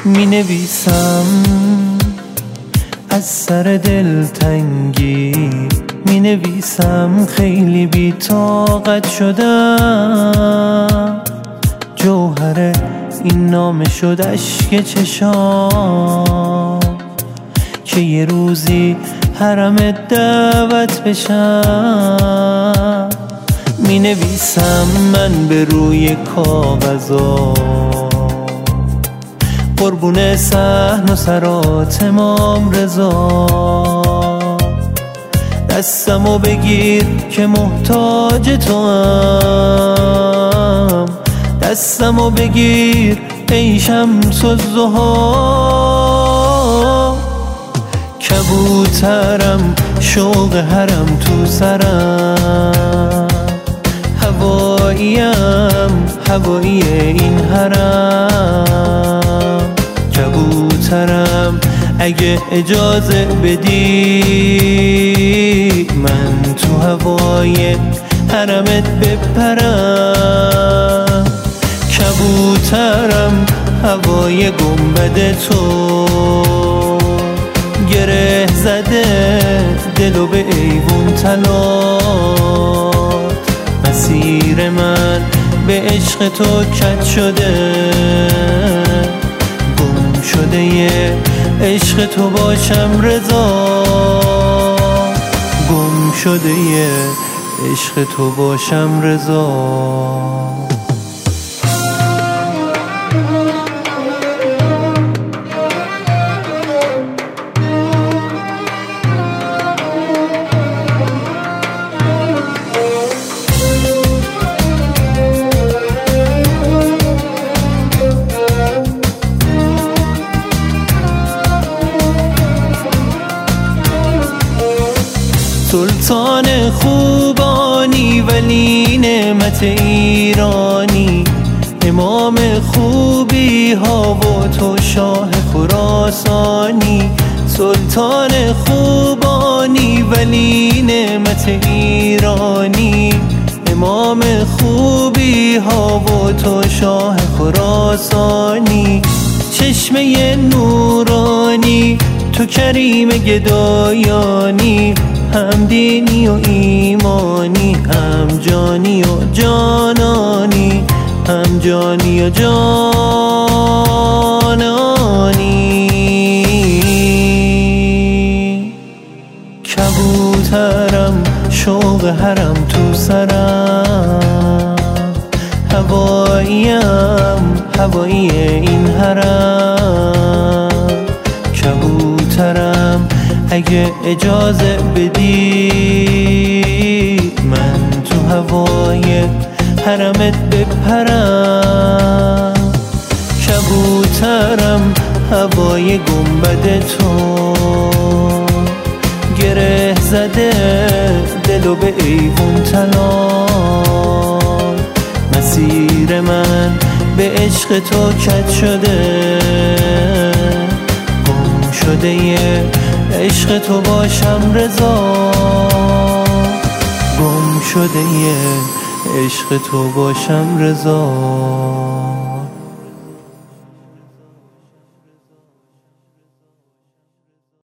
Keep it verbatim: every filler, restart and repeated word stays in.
می نویسم از سر دلتنگی، می نویسم خیلی بی طاقت شدم. جوهر این نامه شد اشک چشام که یه روزی حرمت دعوت بشم. می نویسم من به روی کاغذا قربون صحن و سرات امام رضا. دستمو بگیر که محتاج تو ام، دستمو بگیر ای شمس الضحی. کبوترم شوق حرم تو سرم، هواییم هوایی این حرم. کبوترم اگه اجازه بدی من تو هوای حرمت بپرم. کبوترم هوای گنبد تو گره زده دلو به ایوون تلات. مسیر من به عشق تو کج شده، گم شده یه عشق تو باشم رضا. گم شده یه عشق تو باشم رضا. سلطان خوبانی ولی نعمت ایرانی، امام خوبی ها و تو شاه خراسانی. سلطان خوبانی ولی نعمت ایرانی، امام خوبی ها و تو شاه خراسانی. چشمه نورانی تو کریم گدایانی، هم دینی و ایمانی، هم جانی و جانانی، هم جانی و جانانی. کبوترم شوق حرم تو سرم، هواییم هوایی این حرم. کبوترم اگه اجازه بدی من تو هوای حرمت بپرم. کبوترم هوای گنبد تو گره زده دلو به ایوون تلال. مسیر من به عشق تو کج شده، گم شده یه عشق تو باشم رضا. گم شده یه عشق تو باشم رضا.